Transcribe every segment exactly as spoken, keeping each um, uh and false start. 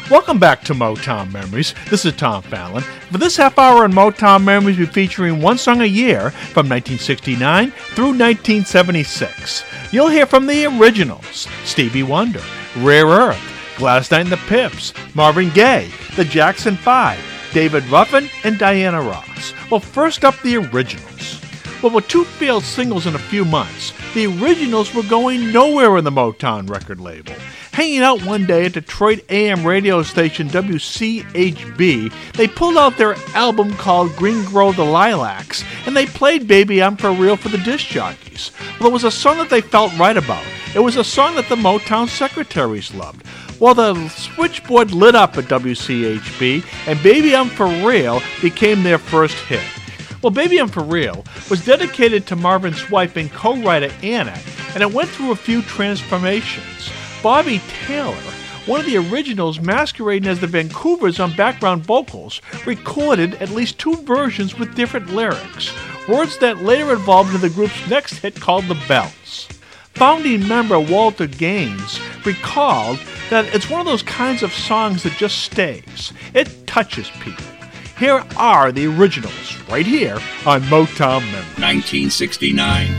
Welcome back to Motown Memories. This is Tom Fallon. For this half hour on Motown Memories, we'll be featuring one song a year from nineteen sixty-nine through nineteen seventy-six. You'll hear from the originals: Stevie Wonder, Rare Earth, Gladys Knight and the Pips, Marvin Gaye, the Jackson Five, David Ruffin, and Diana Ross. Well, first up, the originals. Well, with two failed singles in a few months, the originals were going nowhere in the Motown record label. Hanging out one day at Detroit A M radio station W C H B, they pulled out their album called Green Grow the Lilacs, and they played Baby I'm For Real for the disc jockeys. Well, it was a song that they felt right about. It was a song that the Motown secretaries loved. Well, the switchboard lit up at W C H B, and Baby I'm For Real became their first hit. Well, Baby I'm For Real was dedicated to Marvin's wife and co-writer Anna, and it went through a few transformations. Bobby Taylor, one of the originals masquerading as the Vancouvers on background vocals, recorded at least two versions with different lyrics, words that later evolved into the group's next hit called The Bells. Founding member Walter Gaines recalled that it's one of those kinds of songs that just stays. It touches people. Here are the originals, right here on Motown Memories. nineteen sixty-nine.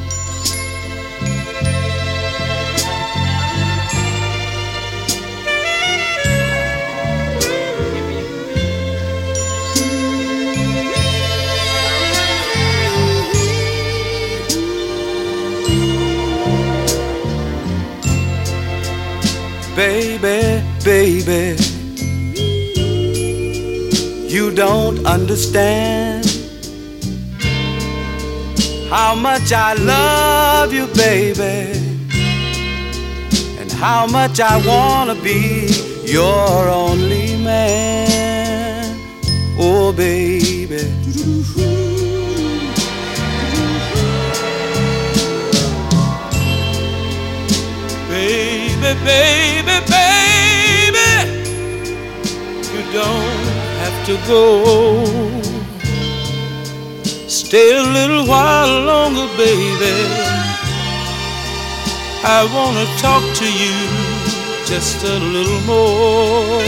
Baby, baby, you don't understand how much I love you, baby, and how much I wanna be your only man. Oh, baby. Baby, baby, baby, you don't have to go. Stay a little while longer, baby. I wanna talk to you just a little more.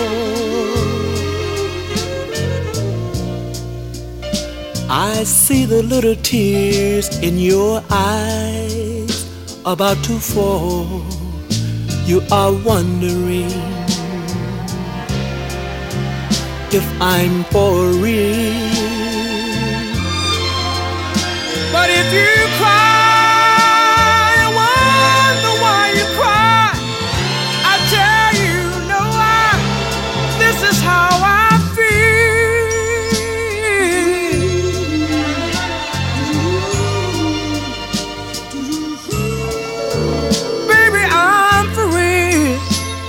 I see the little tears in your eyes about to fall. You are wondering if I'm for real. But if you cry, I wonder why you cry. I tell you, no, I, this is how I feel. Baby, I'm for real.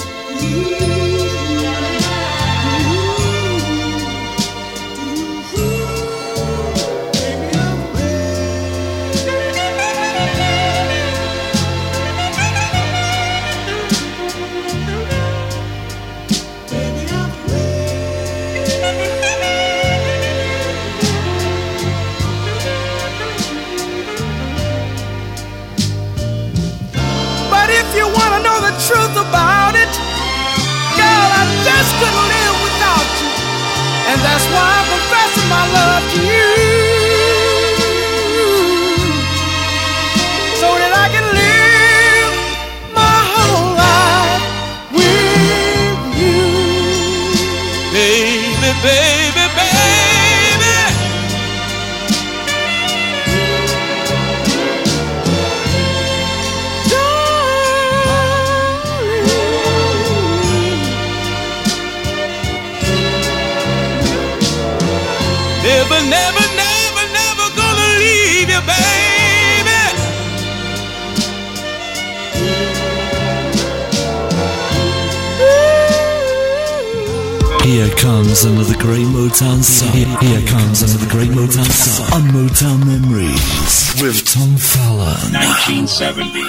Truth about it, girl, I just couldn't live without you, and that's why I'm confessing my love to you, so that I can live my whole life with you, baby, baby, baby. Never, never, never, never gonna leave you, baby. Here comes another great Motown song. Here comes another great Motown song on Motown Memories with Tom Fallon. nineteen seventy.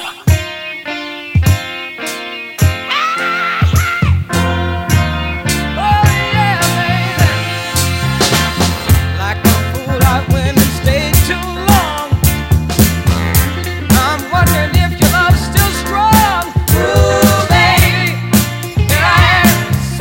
Strong. Ooh, baby, here I am.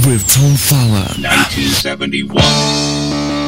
with Tom Fallon. nineteen seventy-one.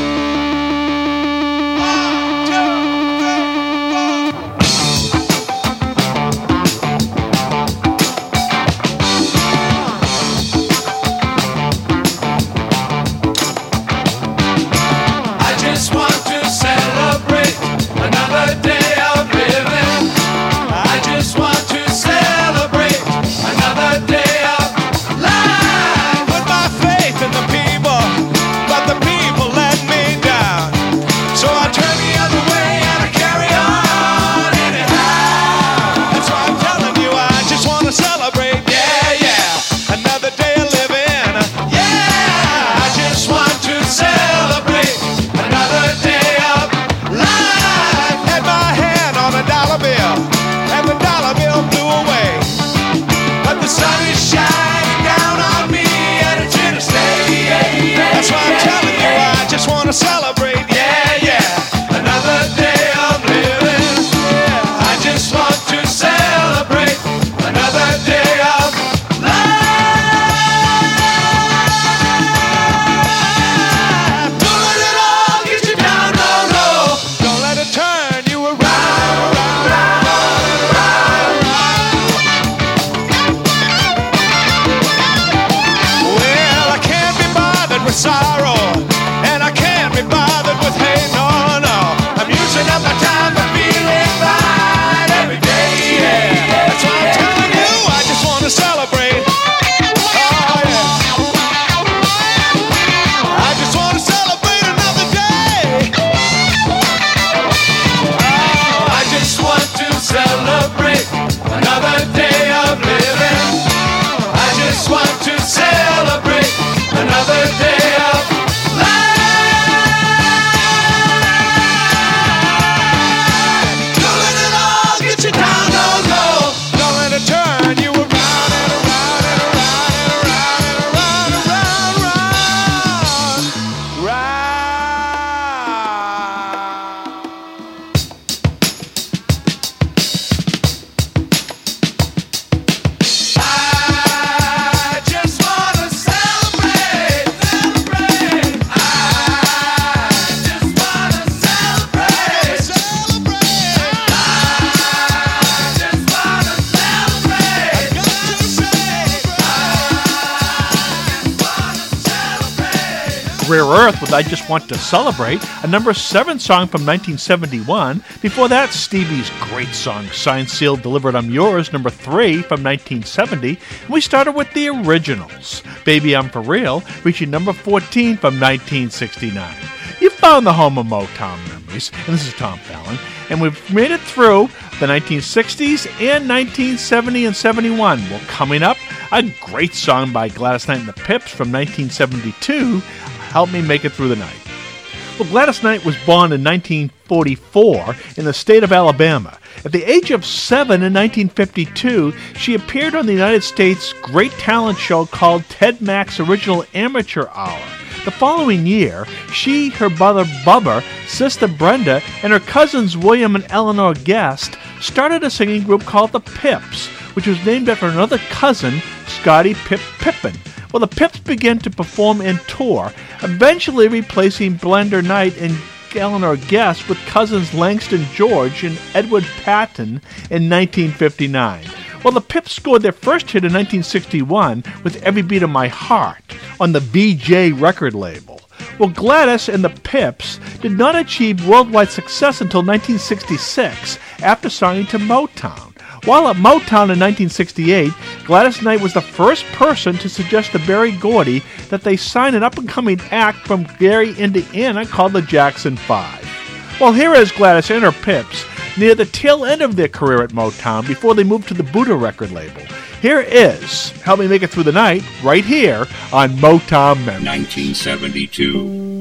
Rare Earth with I Just Want to Celebrate, a number seven song from nineteen seventy-one. Before that, Stevie's great song, Signed, Sealed, Delivered, I'm Yours, number three from nineteen seventy. And we started with the originals, Baby I'm For Real, reaching number fourteen from nineteen sixty-nine. You found the home of Motown memories, and this is Tom Fallon, and we've made it through the nineteen sixties and nineteen seventy and seventy-one. Well, coming up, a great song by Gladys Knight and the Pips from nineteen seventy-two, Help Me Make It Through the Night. Well, Gladys Knight was born in nineteen forty-four in the state of Alabama. At the age of seven in nineteen fifty-two, she appeared on the United States' great talent show called Ted Mack's Original Amateur Hour. The following year, she, her brother Bubba, sister Brenda, and her cousins William and Eleanor Guest started a singing group called the Pips, which was named after another cousin, Scottie Pip Pippen. Well, the Pips began to perform and tour, eventually replacing Blender Knight and Eleanor Guest with cousins Langston George and Edward Patton in nineteen fifty-nine. Well, the Pips scored their first hit in nineteen sixty-one with Every Beat of My Heart on the V J record label. Well, Gladys and the Pips did not achieve worldwide success until nineteen sixty-six after signing to Motown. While at Motown in nineteen sixty-eight, Gladys Knight was the first person to suggest to Berry Gordy that they sign an up-and-coming act from Gary, Indiana called the Jackson Five. Well, here is Gladys and her Pips near the tail end of their career at Motown before they moved to the Buddha record label. Here is Help Me Make It Through the Night, right here on Motown Memories. nineteen seventy-two.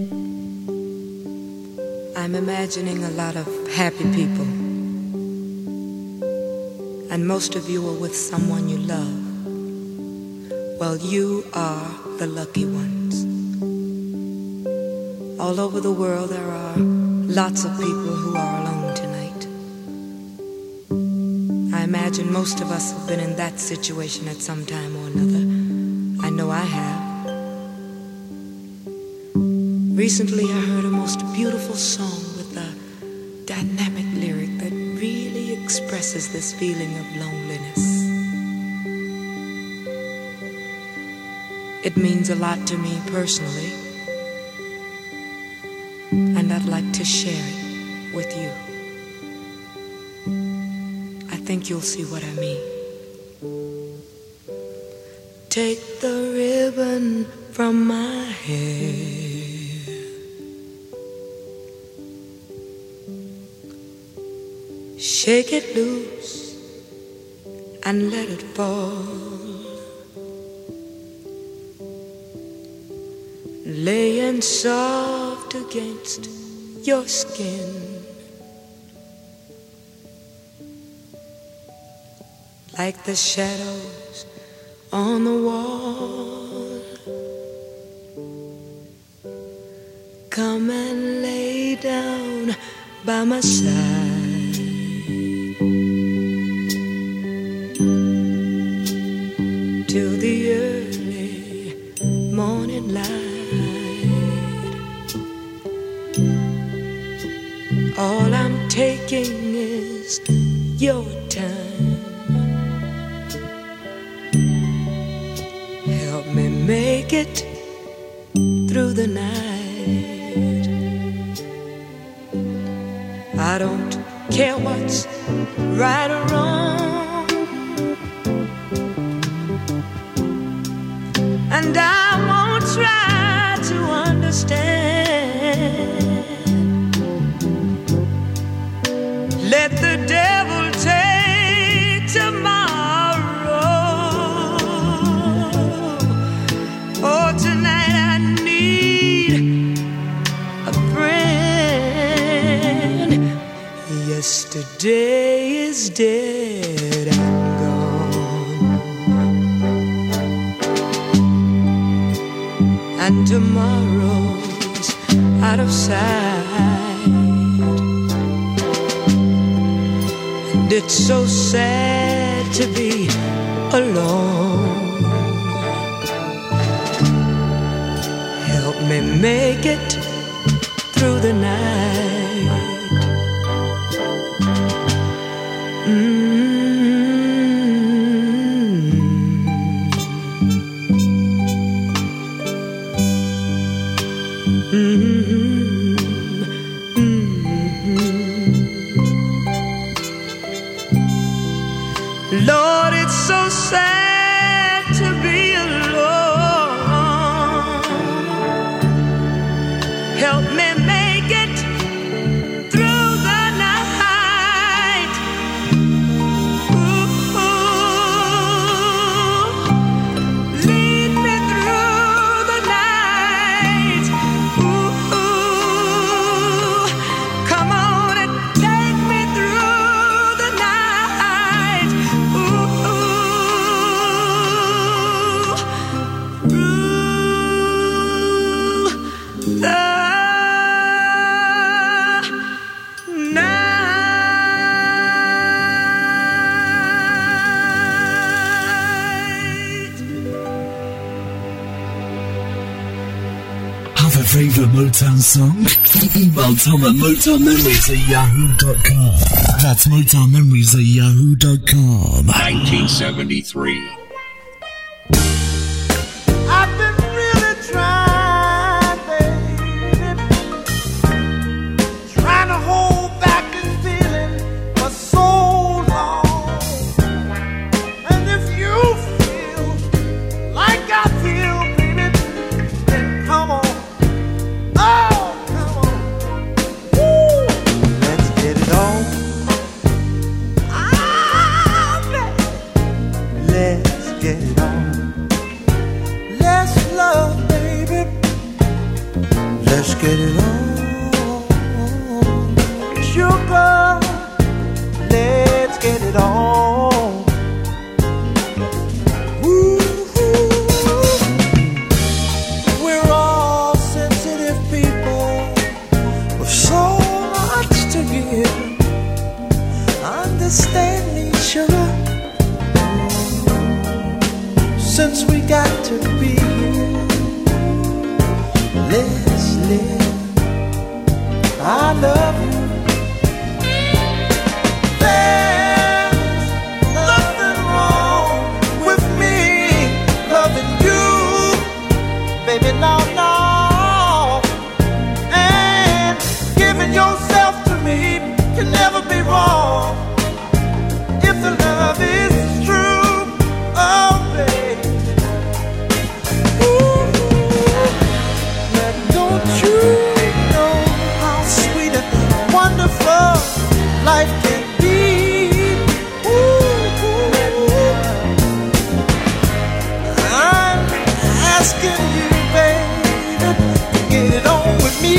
I'm imagining a lot of happy people. And most of you are with someone you love. Well, you are the lucky ones. All over the world there are lots of people who are alone tonight. I imagine most of us have been in that situation at some time or another. I know I have. Recently I heard a most beautiful song with a dynamic lyric that really expresses this feeling of loneliness. It means a lot to me personally, and I'd like to share it with you. I think you'll see what I mean. Take the ribbon from my hair, shake it loose and let it fall, laying soft against your skin, like the shadows on the wall. Come and lay down by my side, till the early morning light. All I'm taking is your time. Help me make it through the night. I don't care what's right or wrong, and I won't try to understand. Let the devil take tomorrow. Oh, tonight I need a friend. Yesterday is dead and gone, and tomorrow's out of sight. And it's so sad to be alone. Help me make it through the night. Lord, it's so sad to be alone. Help me make it through the night. Ooh, lead me through the night. Ooh, come on and take me through the night. Have a favourite Motown song? Email Tom at motown memories at yahoo dot com. That's motown memories at yahoo dot com. nineteen seventy-three. I've been really trying, baby, trying to hold back this feeling for so long. And if you feel like I feel, baby, then come on. Oh, come on. Woo. Let's get it on. Ah, baby. Let's get it on. Let's love, baby. Let's get it on. Sugar, let's get it on. Woo-hoo. We're all sensitive people with so much to give. Understand each other, since we got to be here. Leslie, I love you. There's nothing wrong with me loving you, baby, no, no. And giving yourself to me can never be wrong if the love is true, oh baby. Ooh, but don't you know how sweet and wonderful life can be? Ooh, I'm asking you, baby, to get it on with me.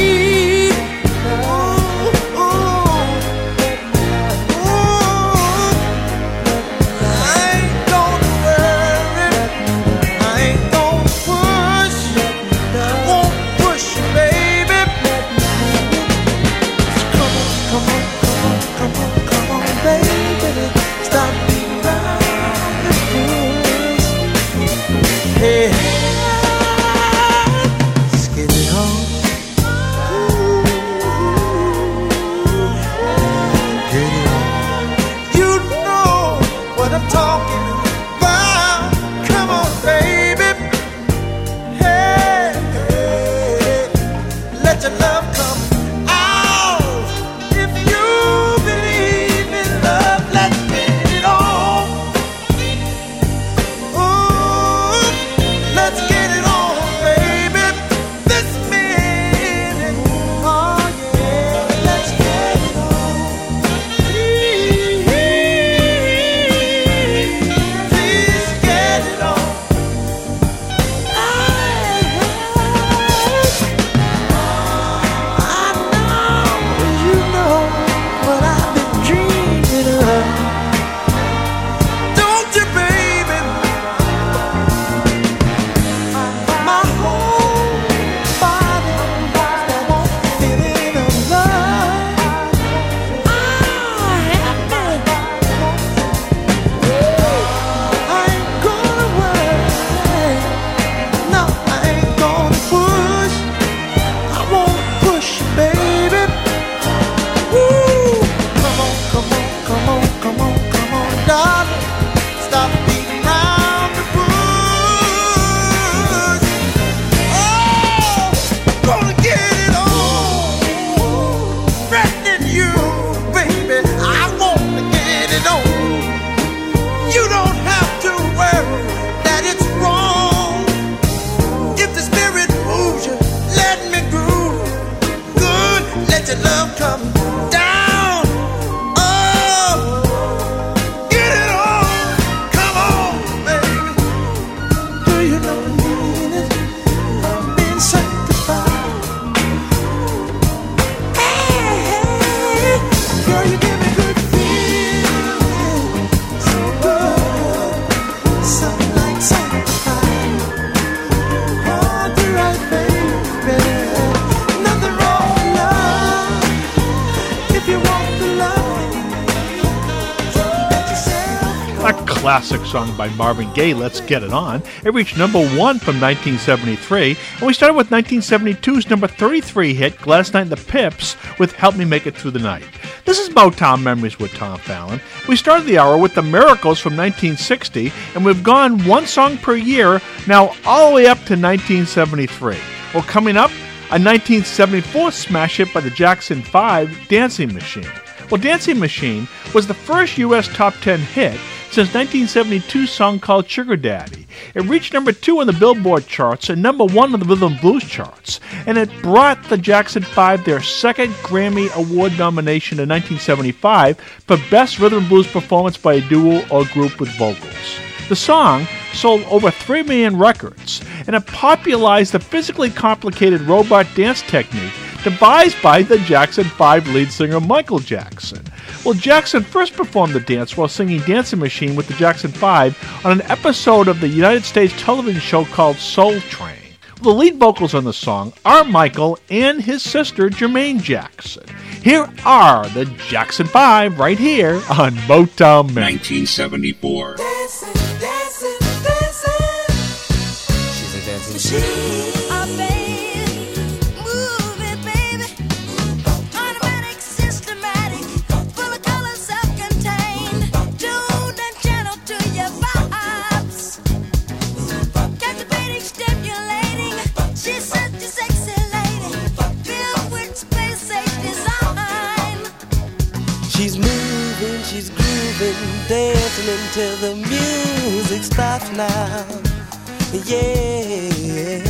Classic song by Marvin Gaye, Let's Get It On. It reached number one from nineteen seventy-three, and we started with nineteen seventy-two's number thirty-three hit, Gladys Knight and the Pips, with Help Me Make It Through the Night. This is Motown Memories with Tom Fallon. We started the hour with The Miracles from nineteen sixty, and we've gone one song per year, now all the way up to nineteen seventy-three. Well, coming up, a nineteen seventy-four smash hit by the Jackson five, Dancing Machine. Well, Dancing Machine was the first U S top ten hit since nineteen seventy-two's song called Sugar Daddy. It reached number two on the Billboard charts and number one on the Rhythm and Blues charts, and it brought the Jackson five their second Grammy Award nomination in nineteen seventy-five for Best Rhythm and Blues Performance by a Duo or Group with Vocals. The song sold over three million records, and it popularized the physically complicated robot dance technique devised by the Jackson five lead singer Michael Jackson. Well, Jackson first performed the dance while singing Dancing Machine with the Jackson five on an episode of the United States television show called Soul Train. The lead vocals on the song are Michael and his sister Jermaine Jackson. Here are the Jackson five right here on Motown Memories. nineteen seventy-four. Dancing, dancing, dancing. She's a dancing machine. A babe she's grooving, dancing until the music stops now. Yeah.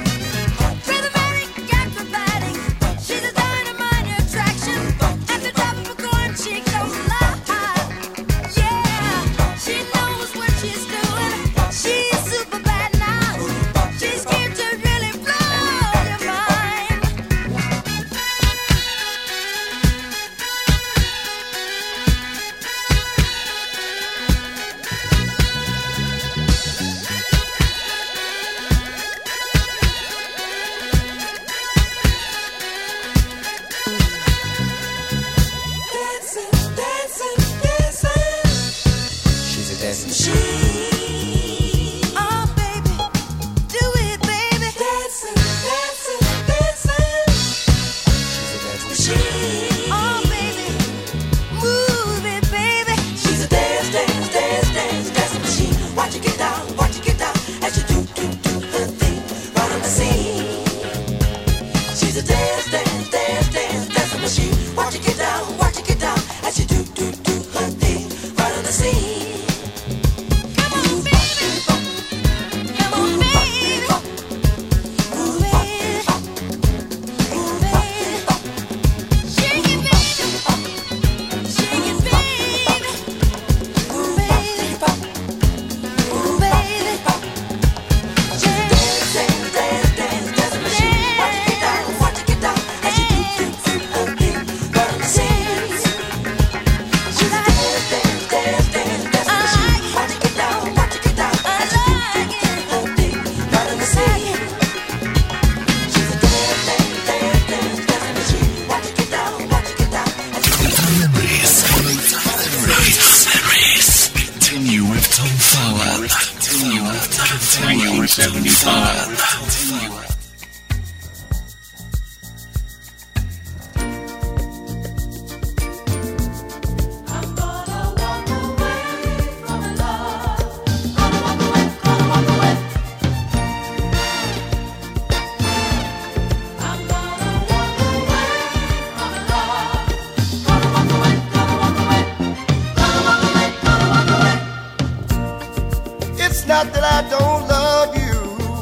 Not that I don't love you,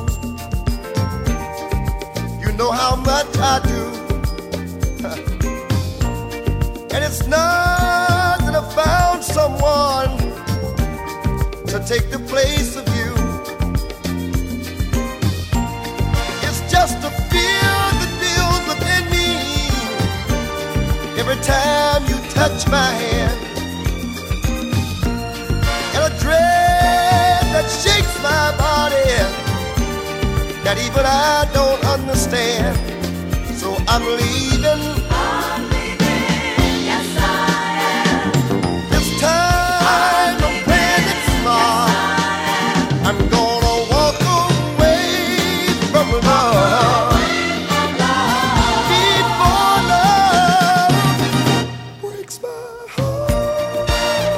you know how much I do. And it's not that I found someone to take the place of you. It's just a fear that builds within me every time you touch my hand, and a dread that shakes my body that even I don't understand. So I'm leaving. I'm leaving. Yes, I am. This time I'm playing it smart. Yes, I'm gonna walk away from love. From love. Before love breaks my heart.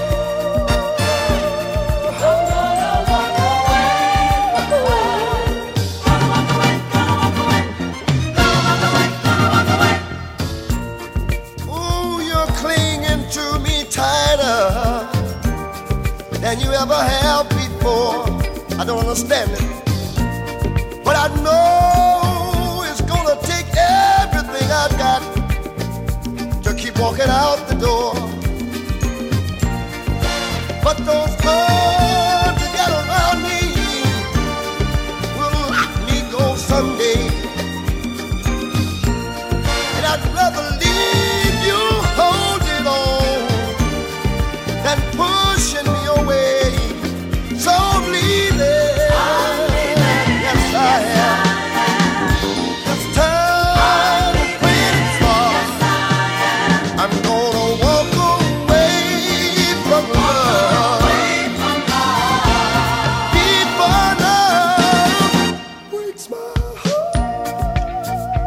Than you ever have before. I don't understand it, but I know it's gonna take everything I've got to keep walking out the door. But those arms you got around me will let me go someday, and I'd rather leave you holding on than pushing me away. So I'm leaving. I'm leaving. Yes, I am. This time I'm playing it smart. Yes, I am. I'm gonna walk away from love. From love. Before love breaks my heart.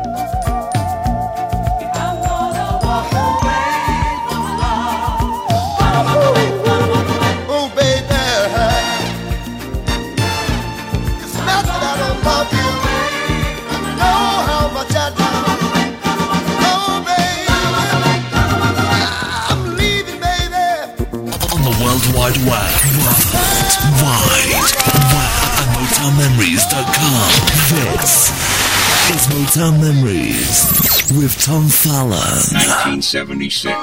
I'm gonna walk away from love. Walk away, walk away. Oh, baby. It's not that I don't love you. You know how much I do. Oh, baby. I'm leaving, baby. Wide Web. World Wide Web at Motown Memories dot com. This is Motown Memories with Tom Fallon. nineteen seventy-six.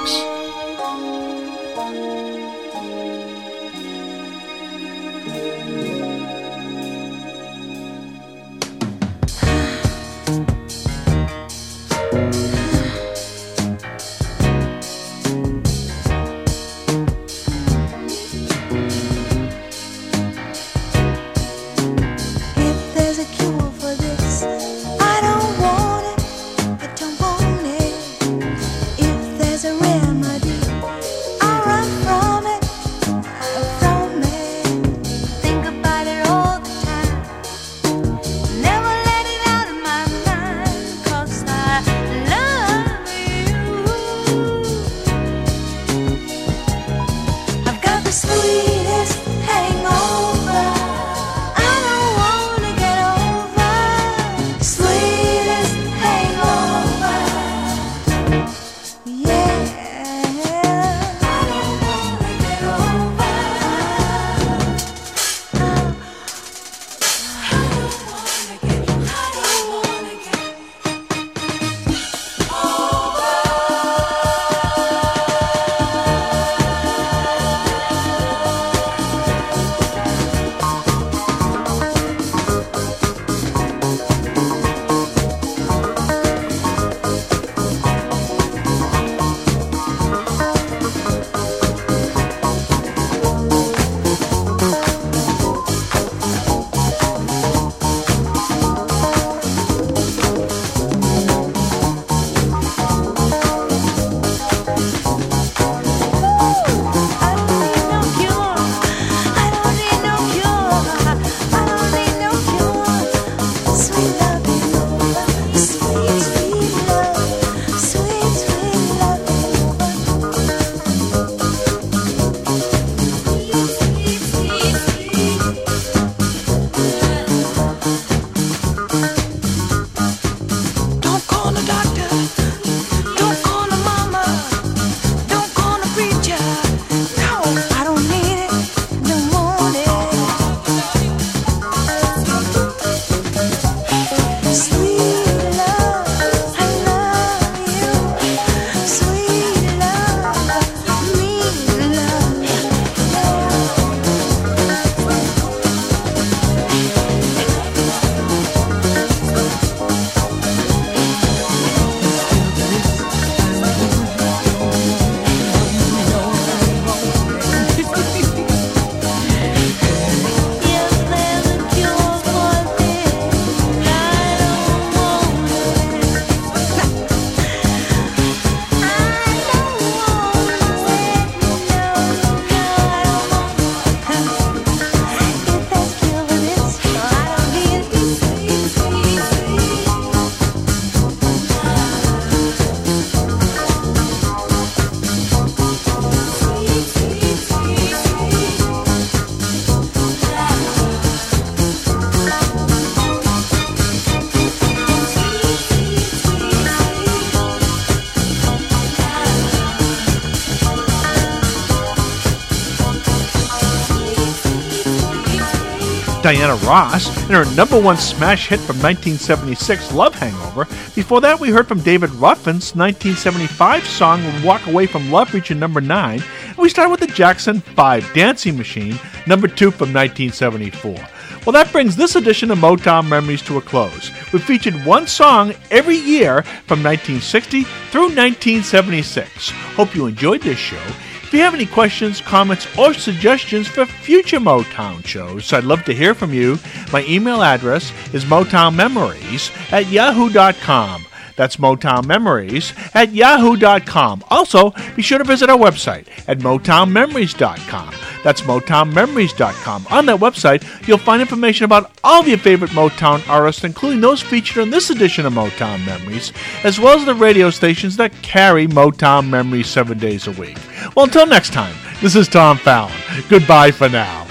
Diana Ross and her number one smash hit from nineteen seventy-six, Love Hangover. Before that, we heard from David Ruffin's nineteen seventy-five song Walk Away from Love, reaching number nine. And we started with the Jackson five, Dancing Machine, number two from nineteen seventy-four. Well, that brings this edition of Motown Memories to a close. We've featured one song every year from nineteen sixty through nineteen seventy-six. Hope you enjoyed this show. If you have any questions, comments, or suggestions for future Motown shows, I'd love to hear from you. My email address is motown memories at yahoo dot com. That's Motown Memories at yahoo dot com. Also, be sure to visit our website at motown memories dot com. That's motown memories dot com. On that website, you'll find information about all of your favorite Motown artists, including those featured in this edition of Motown Memories, as well as the radio stations that carry Motown Memories seven days a week. Well, until next time, this is Tom Fallon. Goodbye for now.